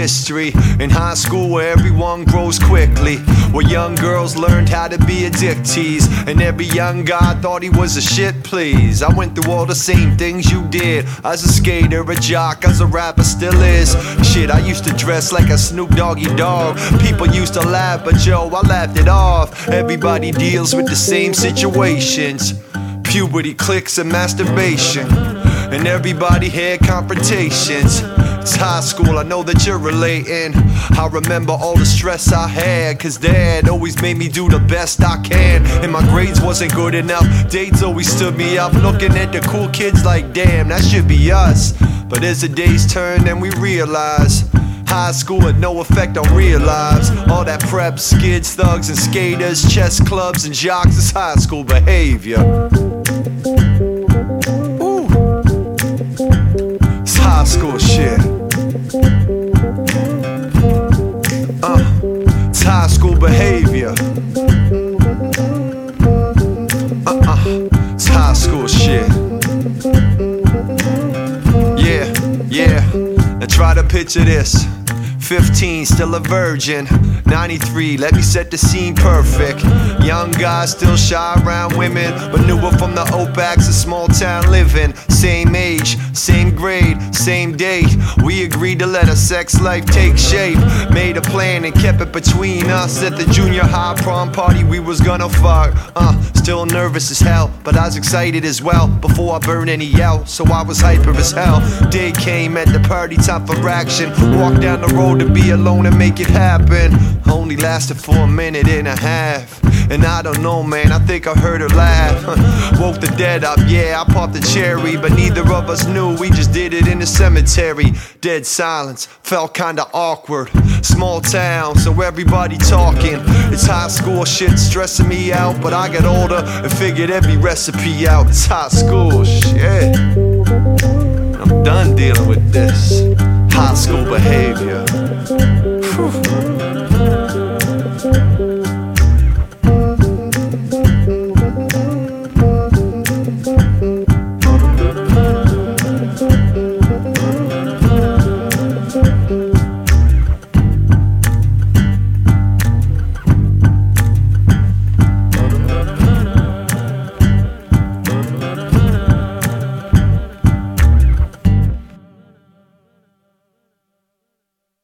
history. In high school where everyone grows quickly, where young girls learned how to be addictees, and every young guy thought he was a shit, please. I went through all the same things you did. I was a skater, a jock, as a rapper still is. Shit, I used to dress like a Snoop Doggy Dogg. People used to laugh, but yo, I laughed it off. Everybody deals with the same situations: puberty, clicks, and masturbation. And everybody had confrontations. It's high school, I know that you're relating. I remember all the stress I had, cause dad always made me do the best I can. And my grades wasn't good enough, dates always stood me up. Looking at the cool kids like, damn, that should be us. But as the days turn, then we realize high school had no effect on real lives. All that prep, skids, thugs, and skaters, chess clubs, and jocks is high school behavior. Ooh, it's high school shit. It's high school behavior. It's high school shit. Yeah. Now try to picture this. 15, still a virgin. 93, let me set the scene perfect. Young guys still shy around women, but knew her from the Opacs of small town living. Same age, same grade, same date. We agreed to let our sex life take shape. Made a plan and kept it between us. At the junior high prom party we was gonna fuck. Still nervous as hell, but I was excited as well. Before I burned any out, so I was hyper as hell. Day came at the party, time for action. Walked down the road to be alone and make it happen. Only lasted for a minute and a half, and I don't know, man, I think I heard her laugh. Woke the dead up, yeah, I popped the cherry, but neither of us knew, we just did it in the cemetery. Dead silence, felt kinda awkward. Small town, so everybody talking. It's high school shit stressing me out, but I got older and figured every recipe out. It's high school shit. I'm done dealing with this high school behavior. Whew.